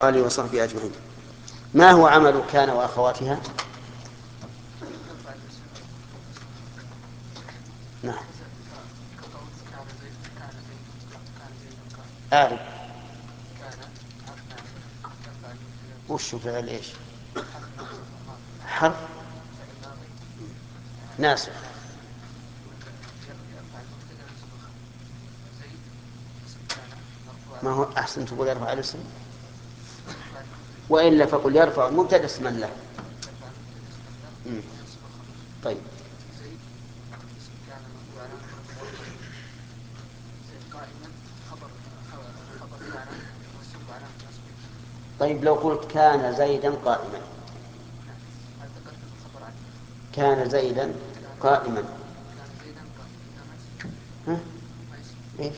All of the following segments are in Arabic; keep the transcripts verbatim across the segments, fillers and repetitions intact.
آله وصحبه أجمعين. ما هو عمل كان وأخواتها؟ نعم. أعرف. وش فعل إيش؟ حرف ناسخ. ما هو أحسن تقول يرفع الاسم، وإلا فقل يرفع المبتدأ اسما له. مم. طيب. طيب لو قلت كان زيدا قائما. كان زيدا قائما. ها؟ إيش؟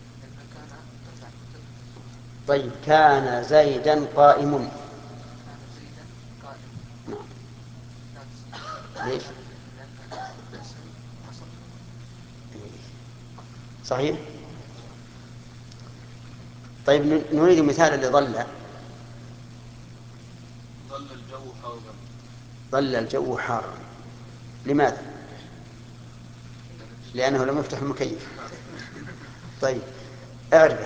طيب كان زيدا قائم. نعم. ليش؟ صحيح. طيب نريد مثال لظل. ظل الجو حارا. ظل الجو حارا. لماذا؟ لأنه لم يفتح المكيف. طيب اعرف.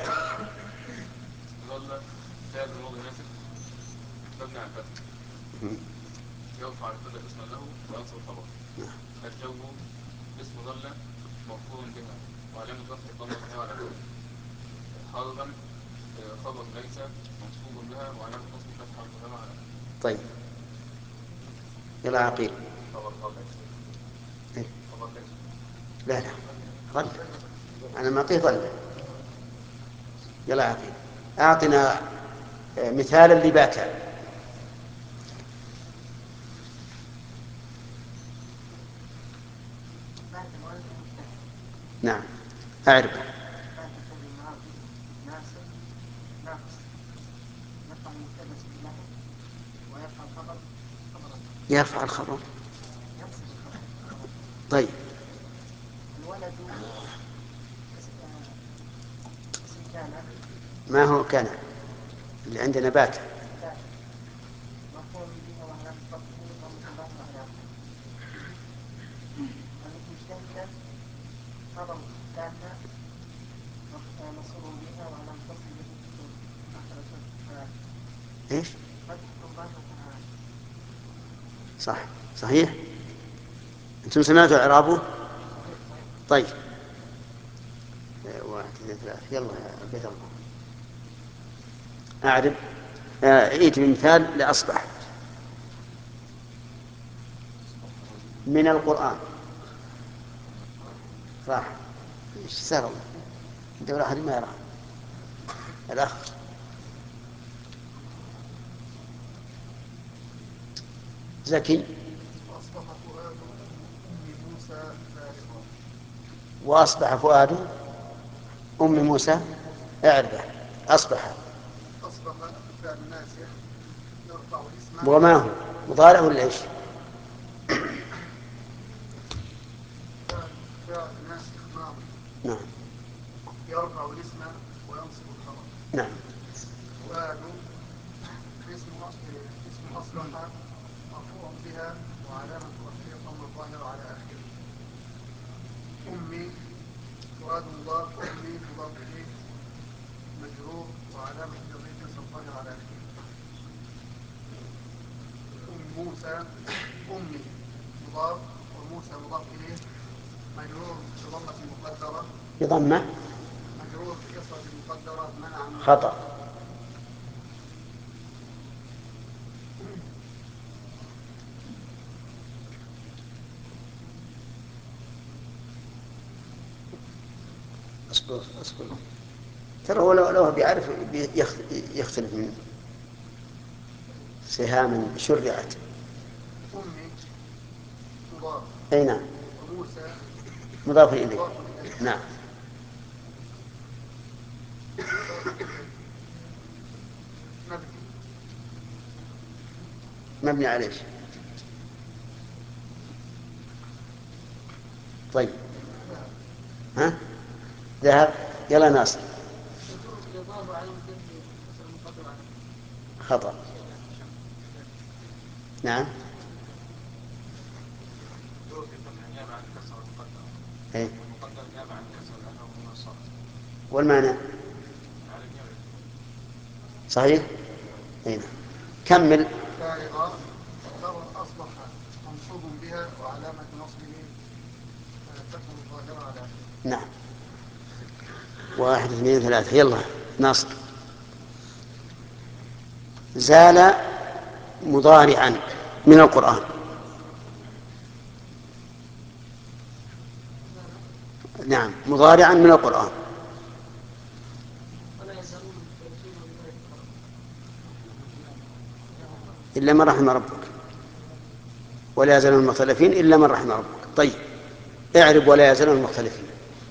ظل فعل ماضي ناسخ مبني على الفتح يرفع الابتداء اسما له وينصب الخبر. الجو اسم ظل مرفوع بها وعلامة رفع الضمة على الفتح. حرا خبر ليس منصوب بها وعلامة نصب فتحة الضمة على الفتح. طيب يلا عقيل. خبر خبر ليس. إيه؟ خبر ليس. لا لا ظل. أنا ما أعطيه ظل. يلا عقيل أعطنا مثالا لباتا. نعم أعرف. يرفع الخبر. طيب ما هو كان اللي عندنا بات. ايش؟ صح صحيح. انتم سمعتوا اعرابه؟ طيب واحد اثنين ثلاثة يلا يا عبيد الله اعرف. ائت بمثال لأصبح من القرآن. صح. ايش سهل الله. دور احد ما يرى الاخ زكي. وأصبح فؤاد أم موسى فارغا. واصبح فؤاد ام موسى. اعرفه. اصبح. أصبح فعل ناسخ يرفع الاسم. وما هو مضارع ولا ايش؟ فعل فعل ناسخ ماضي نعم. يرفع الاسم وينصب الخبر. نعم. فؤاد اسم اسم أصبح مرفوع بها وعلامة رفعه الضمة الظاهرة على آخره. أمي فؤاد مضاف أمي مضاف إليه مجرور وعلامة جره كسر الظاهرة على آخره. أم موسى أمي مضاف وموسى مضاف إليه مجرور بضمة مقدرة. بضمة. مجرور بكسرة مقدرة منع من خطأ. اصبر اصبر ترى هو لو لو بيعرف يختلف من سهام شرعت. أمي مضاف اي نعم. وموسى مضاف اليه. مضاف إليه. نعم. مضاف إليه مبني مبني عليه. طيب ها ذهب. يلا ناصر. مجرور بالإضافة على مجره كسر المقدر على آخره. خطأ. نعم. إيه؟ والمعنى صحيح. هنا كمل. فارغة أصبح منصوب بها وعلامة نصبه فتحة ظاهرة على آخره. نعم. واحد اثنين ثلاثة. يلا ناصر. زال مضارعا من القرآن. نعم مضارعا من القرآن. إلا من رحم ربك ولا يزالون المختلفين إلا من رحم ربك. طيب اعرب ولا يزالون المختلفين.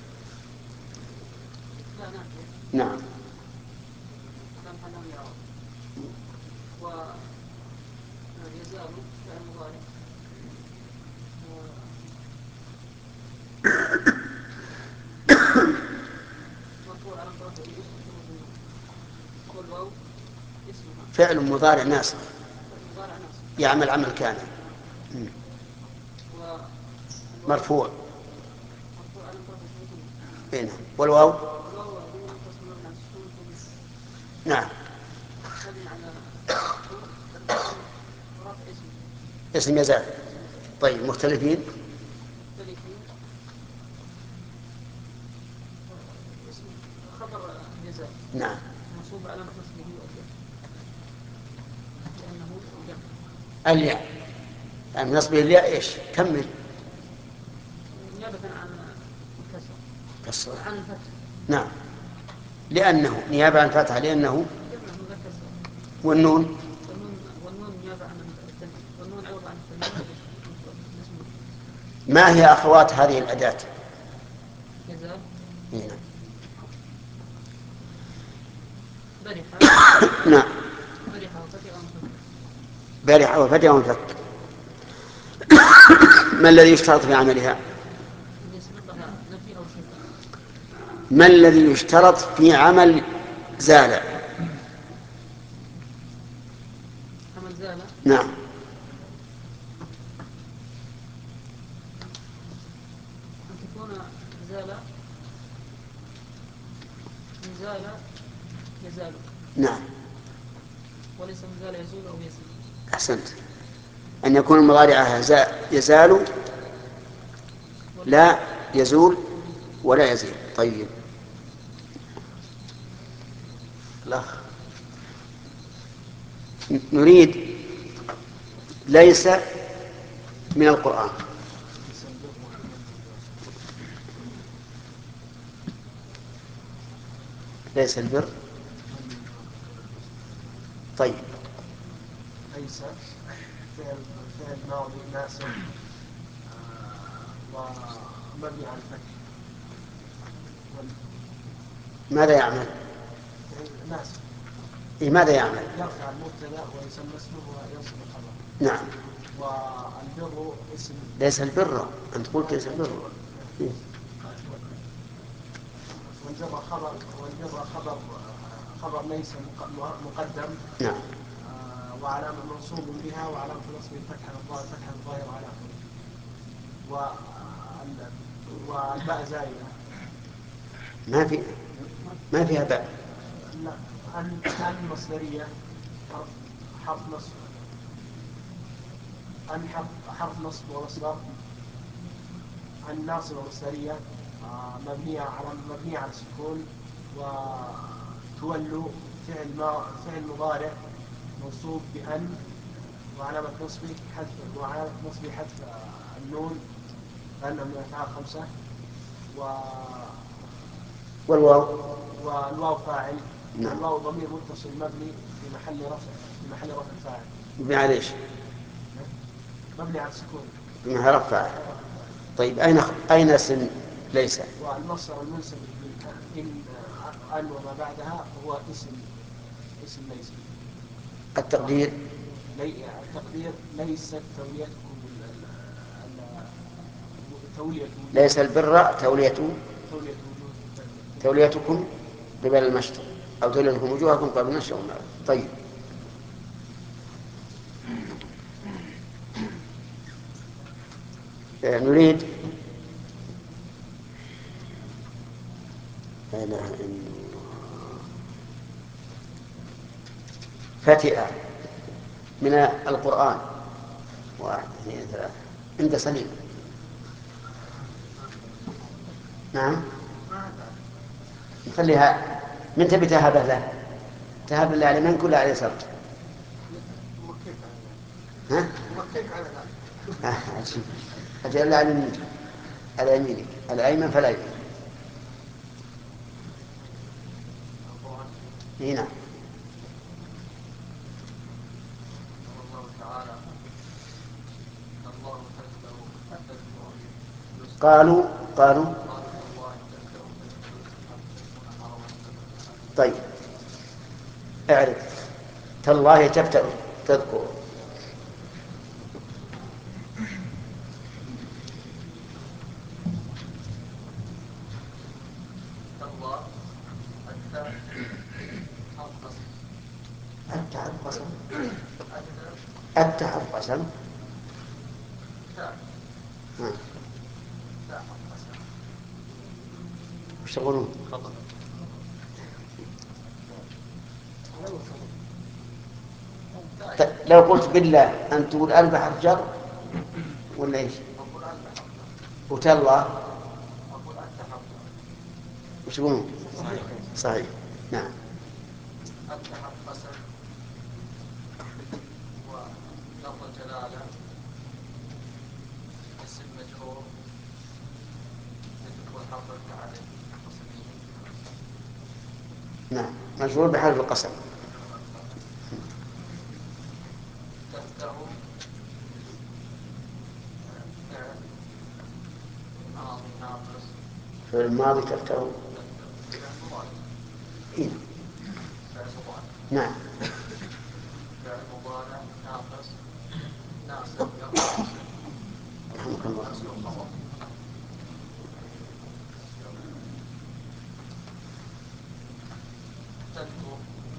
نعم. ويزال فعل مضارع مرفوع على رفعه والواو اسمها فعل مضارع ناسخ مضارع ناصب يعمل عمل كان مرفوع مرفوع على رفعه بينه والواو. والواو ضمير متصل مبني على السكون في نعم. مبني على رفع اسم اسم يزال. طيب مختلفين. مختلفين اسم خبر يزال. نعم. منصوب على نصبه والياء لأنه جمع. الياء يعني نصبه الياء ايش؟ كمل. نيابة عن الكسر كسر. عن الفتح. نعم لأنه نيابة عن الفتحة لأنه جمع مذكر سالم. والنون. والنون والنون نيابة عن التنوين والنون عوض عن التنوين اسم ما هي أخوات هذه الأداة؟ يزال هنا. برحة. نعم. برحة وفتح وانفك. برحة وفتح وانفك. ما الذي يشترط في عملها؟ أن يسبقها نفي أو شبه. ما الذي يشترط في عمل زال؟ عمل زال. نعم. أن تكون زال من زال يزال. نعم. وليس من زال يزول أو يزيد. أحسنت. أن يكون المضارع يزال لا يزول ولا يزيد. طيب الأخ نريد ليس من القرآن. ليس البر. طيب ليس فعل فعل ماضي ناسخ ومبني على الفتح. ماذا يعمل؟ ناسخ. إيه ماذا يعمل؟ يرفع المبتدا ويسمى اسمه وينصب الخبر. نعم. والبر اسم. ليس البر أنت قلت ليس البر. إيه؟ والبر خبر والبر خبر خبر ليس مقدم. نعم. وعلامة منصوب بها وعلامة نصبه فتحة الظاهر فتحة الظاهر على آخره. والباء زائدة. ما في ما فيها باء. لا أن أن مصدرية حرف حرف نصب. أن حرف حرف نصب ومصدر. أن ناصبة مصدرية مبنية على مبنية على السكون. وتولوا فعل ما فعل مضارع منصوب بأن وعلامة نصبه حذف وعلامة نصبه حذف النون لأنه من الأفعال خمسة. و والواو. والواو فاعل. نعم. والواو ضمير متصل مبني في محل رفع في محل رفع فاعل. مبني على ايش؟ مبني على السكون. مبني على رفع. طيب أين أين اسم ليس؟ والمصدر المنسب إن أن وما بعدها هو اسم اسم ليس. التقدير لي التقدير ليست توليتكم تولية ليس البر تولية تولية توليتكم قبل المشرق أو توليتكم وجوهكم قبل المشرق والمغرب. طيب آه، نريد لا إله إلا الله فتئ من القرآن. واحد اثنين ثلاثة عند سليم. نعم نخليها من تبي تهب له تهب الله على من كل عليه سبت. ها؟ أجل على اليمين على يمينك الأيمن فلا يمين. هنا قالوا قالوا طيب اعرف تالله تفتأ تذكر التعب قسم التعب قسم وش تقولون؟ لو قلت بالله أن تقول ألف حرف جر ولا إيش؟ وتالله وش تقولون؟ صحيح صحيح نعم. أفتح القسم ولفظ الجلالة اسم مجرور يدخل حرف عليه القسميين. نعم مجرور بحرف القسم. تفتح فعل ماضي ناقص في الماضي تفتح فعل مضارع إيه؟ فعل مضارع نعم فعل مضارع ناقص ناسب يرفع رحمك الله. نسل الخبر. تذكر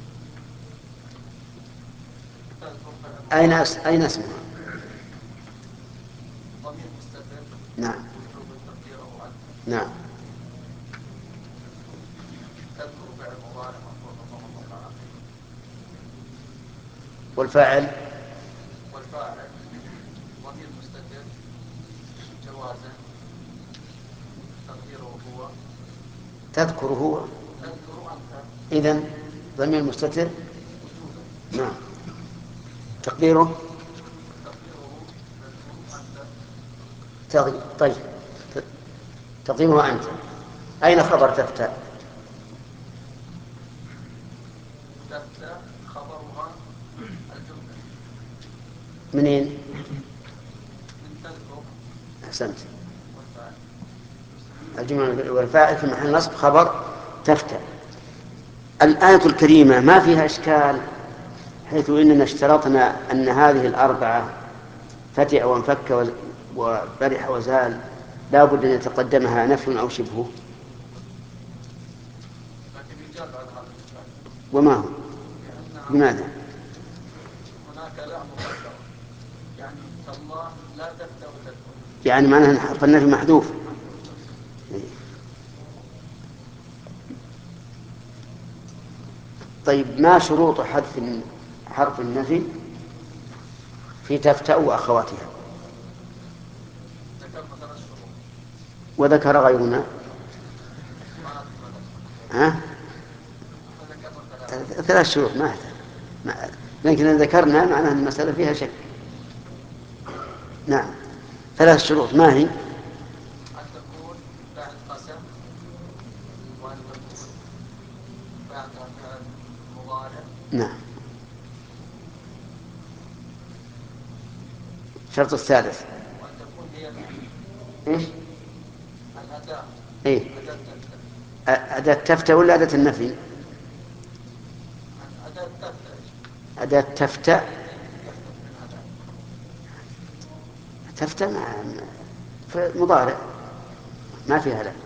تذكر فعل أين أس... أين اسمها؟ ضمير مستتر نعم وجوب تقديره أنت. نعم تذكر فعل مضارع مرفوع بالضمة الظاهرة والفاعل والفاعل ضمير مستتر جوازا تقديره هو تذكر هو تذكر أنت إذن ضمير مستتر وجوبا نعم تقديره تقديره تذكر أنت. تغي... طيب ت- تقديره أنت. أين خبر تفتح؟ تبدأ خبرها الجملة منين؟ من تذكر أحسنت. والفاعل الجملة والفاعل في محل نصب خبر تفتح. الآية الكريمة ما فيها إشكال حيث إننا اشترطنا أن هذه الأربعة فتئ وانفك وز- وبرح وزال لا بد أن يتقدمها نفي أو شبهه. لكن يجاب على هذا الإشكال وما هو؟ لأن لماذا؟ هناك لا مقدرة يعني تالله لا تفتأ تذكر يعني معناه أن حرف النفي محذوف. طيب ما شروط حذف حرف النفي في تفتأ وأخواتها؟ ذكرنا ثلاث شروط وذكر غيرنا ما أذكر ثلاث ها؟ ما ذكرنا ثلاث ثلاث شروط ما أحتاج ما- لكن إذا ذكرنا معناه أن المسألة فيها شك. نعم ثلاث شروط ما هي؟ أن تكون بعد قسم وأن تكون بعد فعل مضارع نعم الشرط الثالث وأن تكون هي إيش؟ الأداة إيه؟ أداة تفتح أداة تفتى ولا أداة النفي؟ أداة تفتح أداة تفتى. يحدث منها ذلك تفتى مع في مضارع ما فيها لا.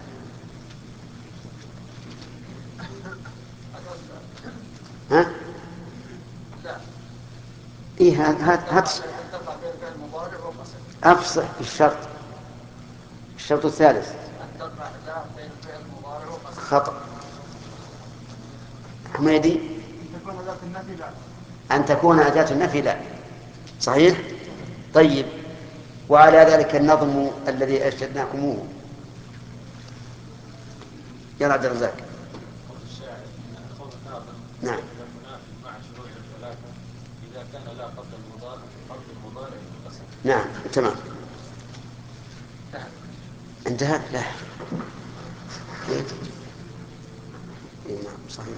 أداة ها؟ لا إيه هات هات تقع بين فعل مضارع وقسم أفصح بالشرط. الشرط الثالث أن تقع أداة بين الفعل المضارع وقصد. خطأ. حميدي أن تكون أداة النفي لا. أن تكون أداة النفي لا. صحيح. طيب، وعلى ذلك النظم الذي أرشدناكموه. يا عبد الرزاق. قول الشاعر قول الناظم نعم. تنافي مع شروط الثلاثة إذا كان لا قبل المضارع قبل المضارع بالقصد. نعم تمام. انتهى. لا كيف؟ إيه نعم صحيح.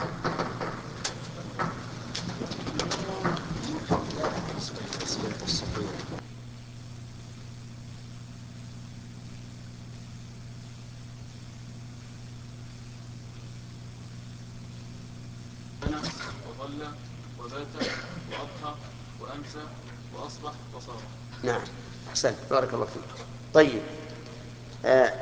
أنا وظل وبات وأضحى وأمسى وأصبح وصار. نعم أحسنت بارك الله فيك. طيب آه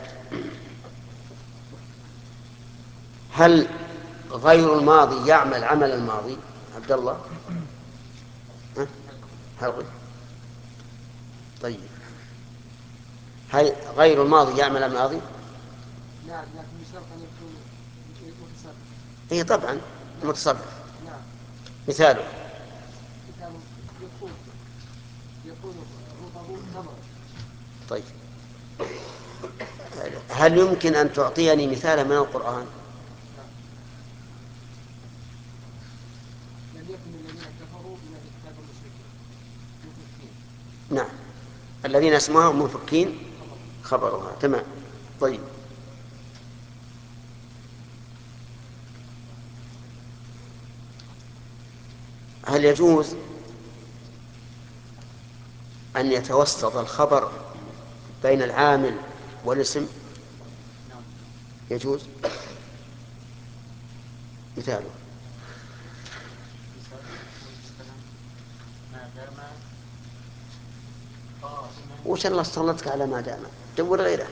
هل غير الماضي يعمل عمل الماضي؟ عبد الله. ها؟ هل طيب هل غير الماضي يعمل الماضي؟ نعم لكن بشرط أن يكون متصرف. اي طبعا متصرف. نعم. مثاله مثال يكون يكون رطب تمر. طيب هل يمكن أن تعطيني مثالا من القرآن؟ لم يكن الذين كفروا من الكتاب المشركين مفكين. نعم الذين اسمهم مفكين خبرها. تمام. طيب هل يجوز أن يتوسط الخبر بين العامل والاسم؟ يجوز. مثاله ما دام وش الله سلطك على ما دام دور غيره،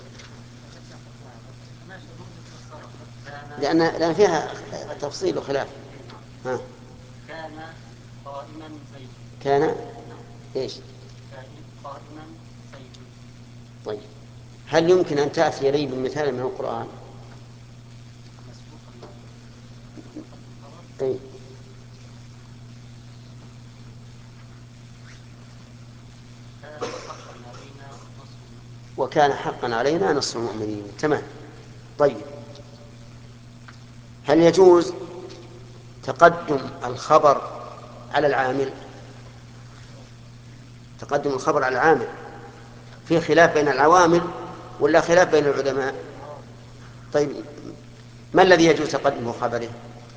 لأن لأن فيها تفصيل وخلاف. ها. كان قائما زيد. كان ايش؟ قائما زيد. طيب هل يمكن أن تأتي لي بمثال من القرآن؟ أي. وكان حقا علينا نصر المؤمنين. تمام. طيب هل يجوز تقدم الخبر على العامل؟ تقدم الخبر على العامل في خلاف بين العوامل ولا خلاف بين العلماء؟ طيب ما الذي يجوز تقدم خبره؟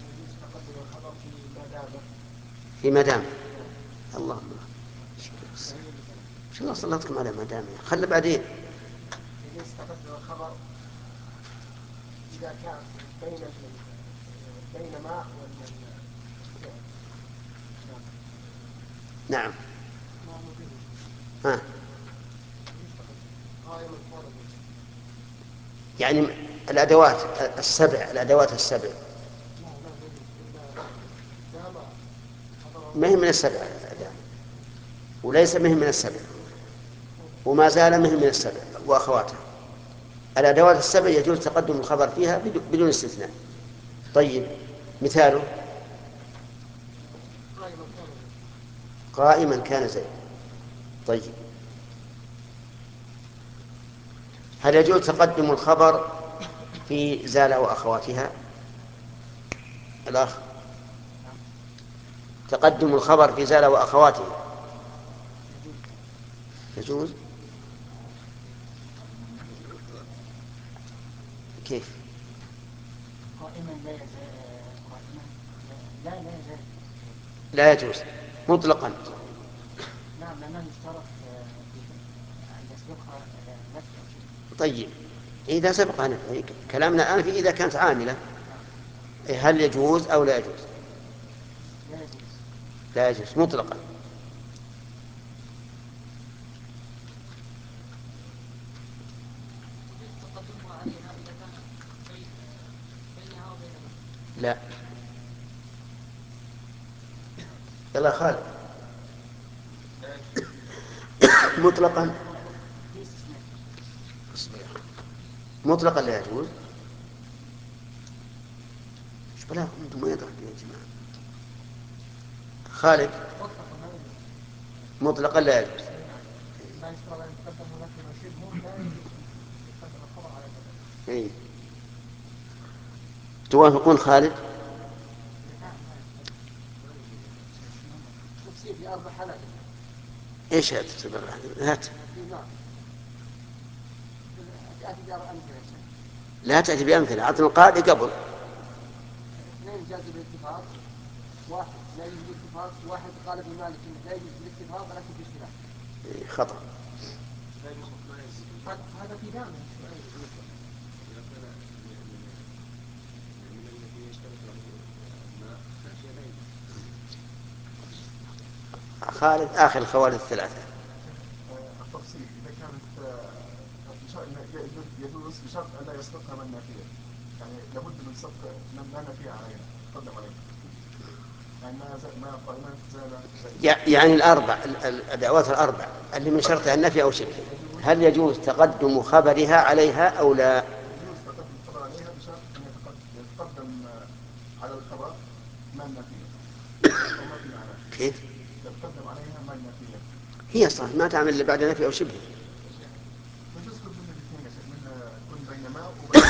في مدام. اللهم شو الله صلتكم على مدام، خلي بعدين. يجوز تقدم الخبر إذا كان بين بين ما والفعل. نعم. ها. يعني الأدوات السبع الأدوات السبع ما هي من السبع وليس مهم من السبع وما زال مهم من السبع وأخواتها. الأدوات السبع يجوز تقدم الخبر فيها بدون استثناء. طيب مثاله قائما كان زيد. طيب هل يجوز تقدم الخبر في زال وأخواتها؟ الأخ تقدم الخبر في زال وأخواتها يجوز. كيف؟ قائما لا يزال. قائما لا لا يزال. لا يجوز مطلقا. نعم لأنه يشترط أن يسبقها نفي. طيب إذا سبقها نفي كلامنا الآن في إذا كانت عاملة هل يجوز أو لا يجوز؟ لا يجوز. لا يجوز مطلقا. لا. يلا خالد. مطلقا. مطلقا لا يجوز. ايش بلاكم انتم ما يضحك يا جماعه. خالد مطلقا لا يجوز. لا يشترط أن يتقدم نفي وشبهه، لا يجوز أن يتقدم الخبر على البدل. إيه. توافقون خالد؟ تفسير في أربع حالات. ايش هات هات تأتي بأمثلة. لا تأتي بأمثلة، أعطنا القاعدة قبل. اثنين جازوا بالاتفاق، واحد لا يجوز بالاتفاق، واحد قال ابن مالك انه لا يجوز بالاتفاق ولكن في اختلاف. إيه، خطأ. هذا في دامه. خالد آخر الخوارج الثلاثة. التفصيل إذا كانت يجوز بشرط أن لا يسبقها من نافية، يعني لابد من سبق من لا نافية عليها تقدم عليها، يعني ما زال ما قائمة زال. يعني الأربع الأدوات الأربع اللي من شرطها النفي أو شبه، هل يجوز تقدم خبرها عليها أو لا؟ يجوز تقدم الخبر عليها بشرط أن يتقدم على الخبر ما النافية أو ما في معناه. كيف؟ يتقدم عليها ما النافية. هي صح ما تعمل إلا بعد نفي أو شبه. يجوز كل من الاثنين يا شيخ، من كل بين ما وبين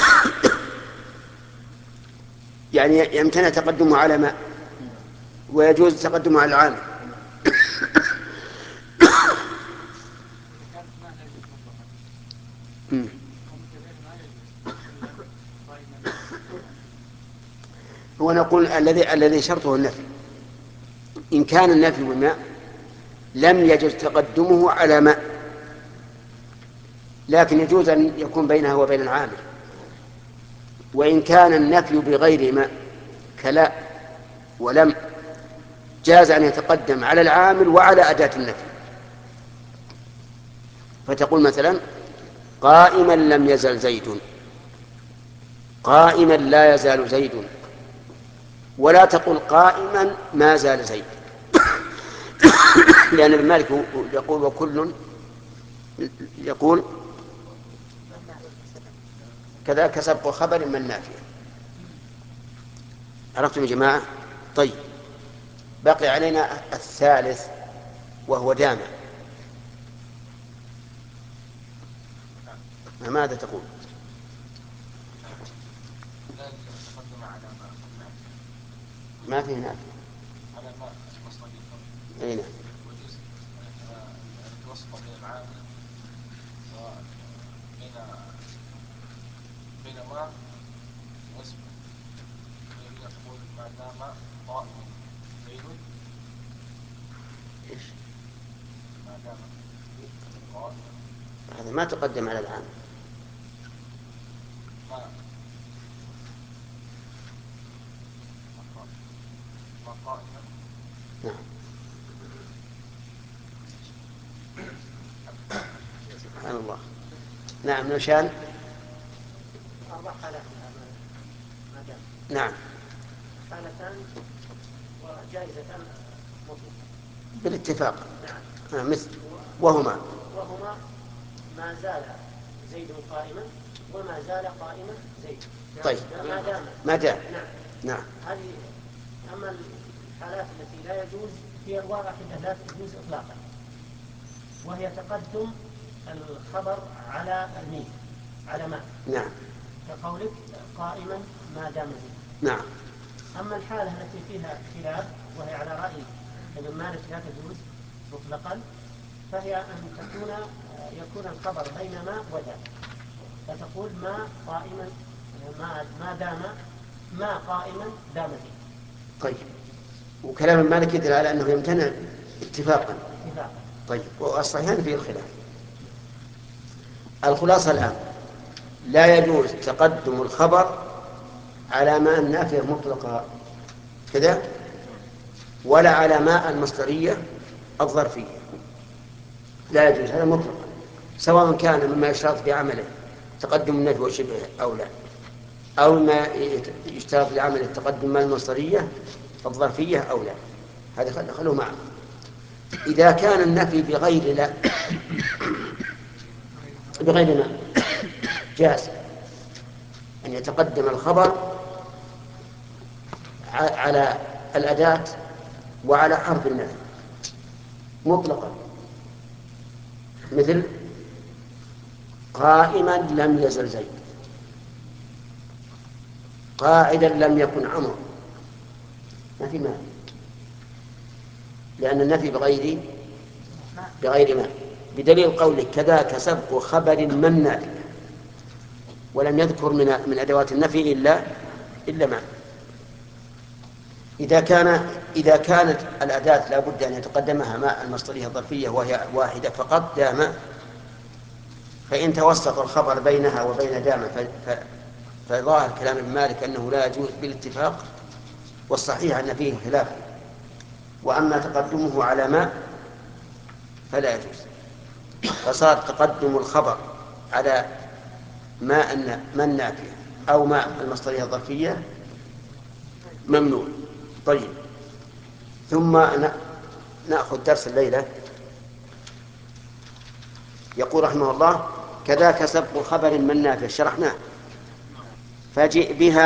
يعني يمتنع تقدمه على ما ويجوز تقدمه على العامل. هو نقول الذي الذي شرطه النفي. إن كان النفي بماء لم يجوز تقدمه على ماء، لكن يجوز أن يكون بينها وبين العامل. وإن كان النفي بغير ماء كلا ولم جاز أن يتقدم على العامل وعلى أداة النفي. فتقول مثلا قائما لم يزل زيد، قائما لا يزال زيد، ولا تقول قائما ما زال زيد. لأن ابن مالك يقول وكل يقول كذلك سبق خبر من نافية. عرفتم يا جماعة؟ طيب بقي علينا الثالث وهو دام. ماذا تقول؟ ما فيه نافية على ما المصدرية. أي نعم. ويجوز أن يتوسط بين العامل وبين بين ما واسمه. الذين تقول ما دام قائما زيد، إيش؟ ما دام قائما هذا ما تقدم على العامل. ما ما قائما. نعم. سبحان الله. نعم نشان. أربع حالات ما دام. نعم. حالتان وجائزتان مطلقة بالاتفاق. نعم. آه مثل وهما وهما ما زال زيد قائما وما زال قائما زيد. طيب ما دام ما دام. نعم. نعم. هذه أما الحالات التي لا يجوز هي واحدة لا تجوز إطلاقا، وهي تقدم الخبر على الميت على ما. نعم. كقولك قائما ما دام زيد. نعم. أما الحالة التي فيها خلاف وهي على رأي ابن مالك لا تجوز مطلقا، فهي أن تكون يكون الخبر بين ما ودام، فتقول ما قائما ما, ما دام ما قائما دام زيد. طيب وكلام المالك يدل على أنه يمتنع اتفاقا. اتفاقا. طيب والصحيحان فيه الخلاف. الخلاصة الآن لا يجوز تقدم الخبر على ماء النافية مطلقا كذا ولا على ماء المصدرية الظرفية، لا يجوز هذا مطلقا، سواء كان مما يشترط في عمله تقدم النفي وشبه أو لا، أو ما يشترط لعمل التقدم مع المصدرية الظرفية أو لا، هذا خلوه معه. إذا كان النفي بغير لا بغير ما جاز، أن يتقدم الخبر على الأداة وعلى حرف النفي مطلقا، مثل قائما لم يزل زيد، قاعدا لم يكن عمرو، ما في مانع، لأن النفي بغير بغير ما، بدليل قوله كذاك سبق خبر من نافع، ولم يذكر من من أدوات النفي إلا إلا ما. إذا كان إذا كانت الأداة لا بد أن يتقدمها ماء المصدرية الظرفية وهي واحدة فقط دام، فإن توسط الخبر بينها وبين دام فظاهر كلام ابن مالك أنه لا يجوز بالاتفاق، والصحيح أن فيه خلاف، وأما تقدمه على ماء فلا يجوز، فصار تقدم الخبر على ماء من نافية أو ماء المصدرية الظرفية ممنوع. طيب، ثم نأخذ درس الليلة. يقول رحمه الله كذاك سبق خبر من نافع، شرحناه، فجئ بها